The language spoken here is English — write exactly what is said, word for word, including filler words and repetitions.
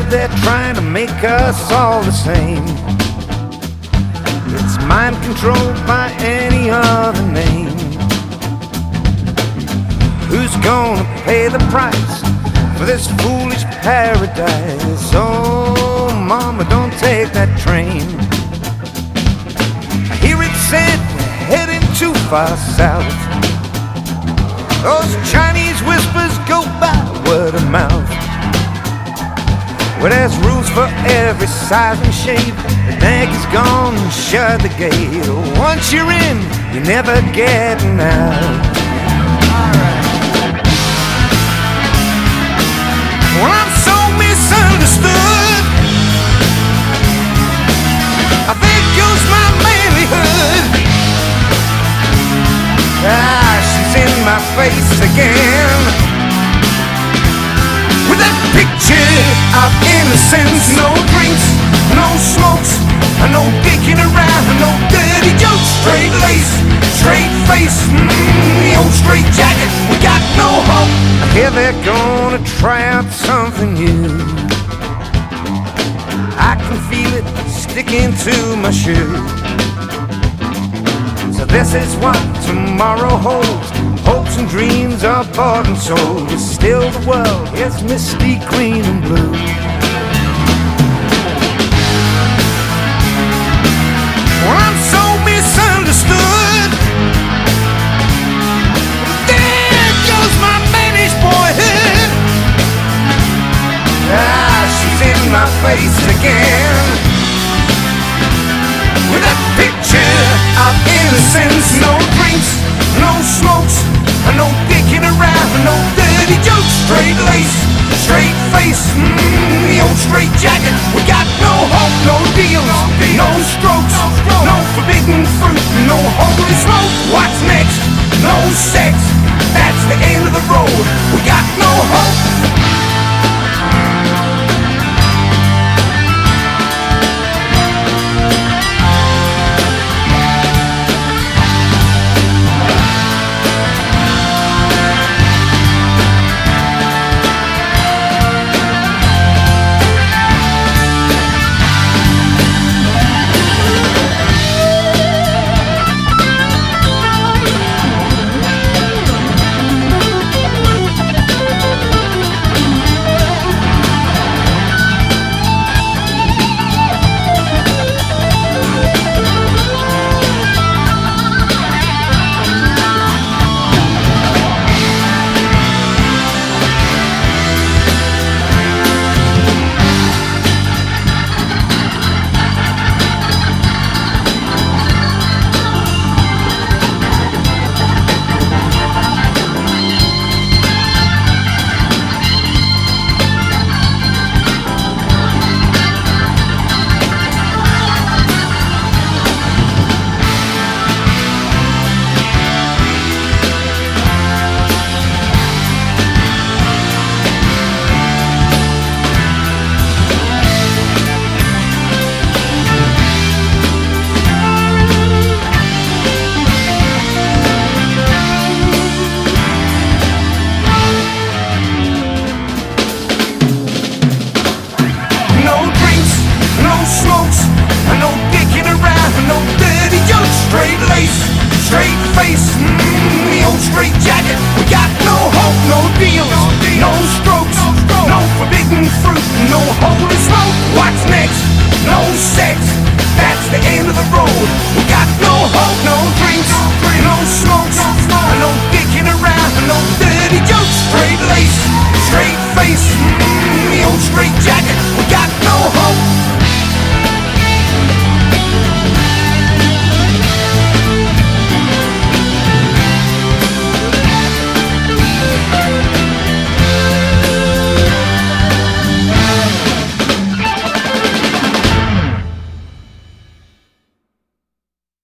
they're trying to make us all the same. It's mind controlled by any other name. Who's gonna pay the price for this foolish paradise? Oh, mama, don't take that train. I hear it said we're heading too far south. Those Chinese whispers go by word of mouth. Well, there's rules for every size and shape. The neck is gone, shut the gate. Once you're in, you're never getting out. Well, I'm so misunderstood. There goes my manlyhood. Ah, she's in my face again, with that picture of innocence. No drinks, no smokes, no dicking around, no dirty jokes. Straight lace, straight face, mm, the old straight jacket. We got no hope. I hear they're gonna try out something new. I can feel it sticking to my shoe. So this is what tomorrow holds. Hopes and dreams are bought and sold. Still the world is misty green and blue. Well, I'm so misunderstood. There goes my managed boyhood. Ah, she's in my face again, with that picture of innocence. No drinks, no smokes, no dicking around, no dirty jokes. Straight lace, straight face, mm, the old straight jacket. We got no hope, no deals, no strokes, no forbidden fruit, no holy smoke. What's next? No sex, that's the end of the road. We got no hope.